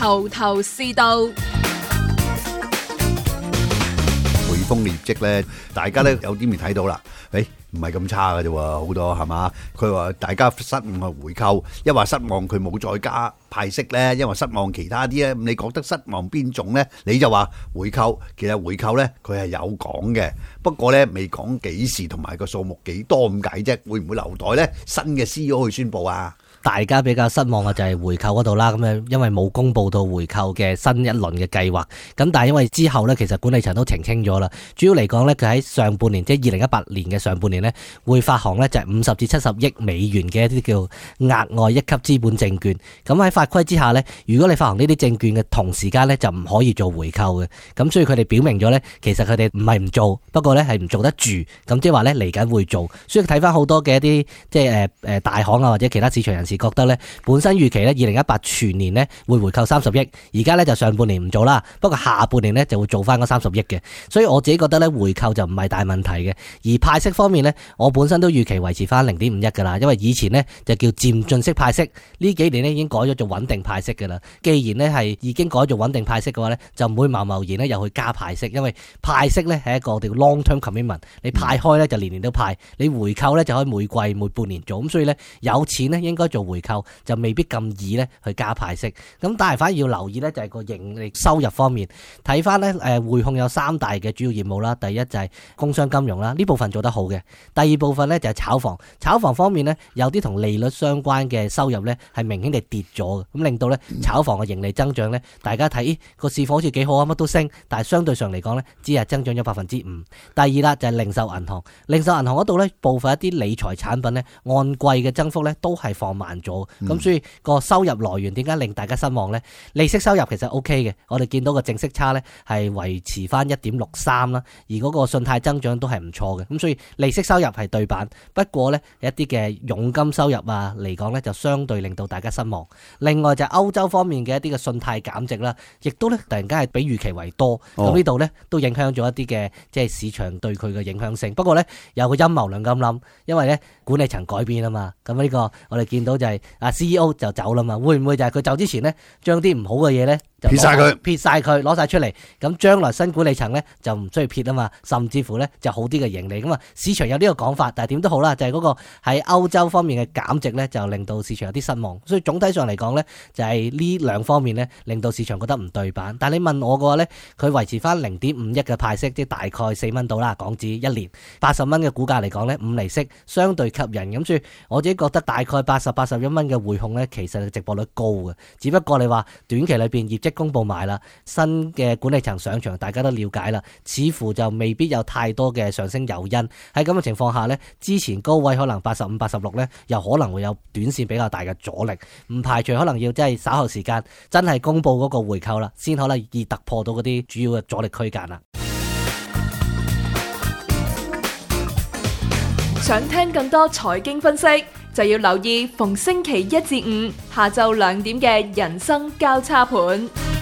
頭頭是道。 匯豐嘅業績咧，大家咧有啲未睇到啦。唔係咁差嘅啫喎，好多係嘛？佢話大家失望係回購，一話失望佢冇再加派息咧，因為失望其他啲咧，你覺得失望邊種咧？你就話回購，其實回購咧佢係有講嘅，不過咧未講幾時同埋個數目幾多咁解啫，會唔會留待咧新嘅 CEO 去宣佈啊？ 大家比較失望嘅就係回購嗰度啦，咁樣因為冇公布到回購嘅新一輪嘅計劃，咁但係因為之後呢，其實管理層都澄清咗啦，主要嚟講呢，佢喺上半年即係2018年嘅上半年呢，會發行呢就係50至70億美元嘅一啲叫額外一級資本證券，咁喺法規之下呢，如果你發行呢啲證券嘅同時間呢，就唔可以做回購嘅，咁所以佢哋表明咗呢，其實佢哋唔係唔做，不過呢係唔做得住，咁即係話呢嚟緊會做，所以睇翻好多嘅一啲即係大行啊或者其他市場人士覺得咧，本身預期咧2018全年咧會回購30億，而家咧就上半年唔做啦，不過下半年咧就會做翻嗰30億嘅，所以我自己覺得咧回購就唔係大問題嘅，而派息方面咧，我本身都預期維持翻0.51噶啦，因為以前咧就叫漸進式派息，呢幾年咧已經改咗做穩定派息噶啦，既然咧係已經改做穩定派息嘅話咧，就唔會貿貿然咧又去加派息，因為派息咧係一個我哋 long term commitment， 你派開咧就年年都派，你回購咧就可以每季每半年做，咁所以咧有錢咧應該做回購。就未必咁易咧去加派息，咁但係反而要留意咧就係個盈利收入方面，睇翻咧匯控有3大嘅主要業務啦，第一就係工商金融啦，呢部分做得好嘅，第二部分咧就係炒房，炒房方面咧有啲同利率相關嘅收入咧係明顯地跌咗嘅，咁令到咧炒房嘅盈利增長咧，大家睇個市況好似幾好啊，乜都升，但係相對上嚟講咧只係增長咗5%。第二啦就係零售銀行，零售銀行嗰度咧部分一啲理財產品咧按季嘅增幅咧都係放慢咗。咁所以個收入來源點解令大家失望呢？利息收入其實 OK 嘅，我哋見到個淨息差呢係維持翻1.63啦，而嗰個信貸增長都係唔錯嘅。咁所以利息收入係對版，不過呢一啲嘅佣金收入啊嚟講呢就相對令到大家失望。另外就係歐洲方面嘅一啲嘅信貸減值啦，亦都呢突然間係比預期為多。咁呢度呢都影響咗一啲嘅即係市場對佢嘅影響性。不過呢有個陰謀論咁諗，因為呢管理層改變啊嘛，咁呢個我哋見到就係CEO 就走啦嘛，會唔會就係佢走之前呢，將啲唔好嘅嘢呢就撇晒佢，攞晒出嚟，咁將來新管理層呢就唔需要撇啊嘛，甚至乎呢就好啲嘅盈利咁啊。市場有呢個講法，但係點都好啦，就係嗰個喺歐洲方面嘅減值呢，就令到市場有啲失望。所以總體上嚟講呢，就係呢兩方面呢，令到市場覺得唔對版。但係你問我嘅話呢，佢維持翻0.51嘅派息，即係大概4蚊到啦港紙一年，80蚊嘅股價嚟講呢，5厘息相對吸引。咁所以我自己覺得大概81蚊嘅匯控呢，其實值博率高嘅，只不過你話短期裏邊業績公布埋啦，新嘅管理層上場，大家都了解啦，似乎就未必有太多嘅上升誘因。喺咁嘅情況下呢，之前高位可能85、86呢，又可能會有短線比較大嘅阻力，唔排除可能要真係稍後時間真係公布嗰個回購啦，先可能易突破到嗰啲主要嘅阻力區間啦。 想聽更多財經分析，就要留意逢星期1至5下晝2點嘅人生交叉盤。